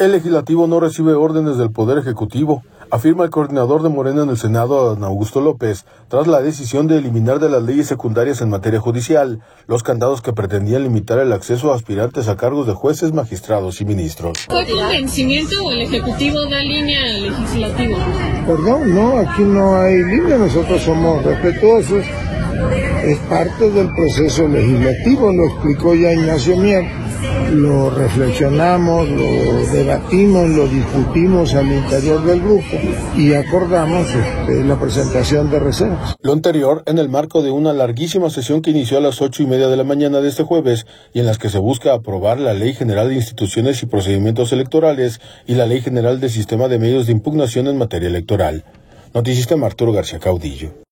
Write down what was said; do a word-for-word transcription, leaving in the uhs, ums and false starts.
El legislativo no recibe órdenes del Poder Ejecutivo, afirma el coordinador de Morena en el Senado, Adán Augusto López, tras la decisión de eliminar de las leyes secundarias en materia judicial los candados que pretendían limitar el acceso a aspirantes a cargos de jueces, magistrados y ministros. ¿Fue convencimiento o el Ejecutivo da línea al Legislativo? Perdón, no, aquí no hay línea, nosotros somos respetuosos, es parte del proceso legislativo, lo explicó ya Ignacio Mier. Lo reflexionamos, lo debatimos, lo discutimos al interior del grupo y acordamos este, la presentación de reservas. Lo anterior en el marco de una larguísima sesión que inició a las ocho y media de la mañana de este jueves y en las que se busca aprobar la Ley General de Instituciones y Procedimientos Electorales y la Ley General de Sistema de Medios de Impugnación en materia electoral. Noticista Arturo García Caudillo.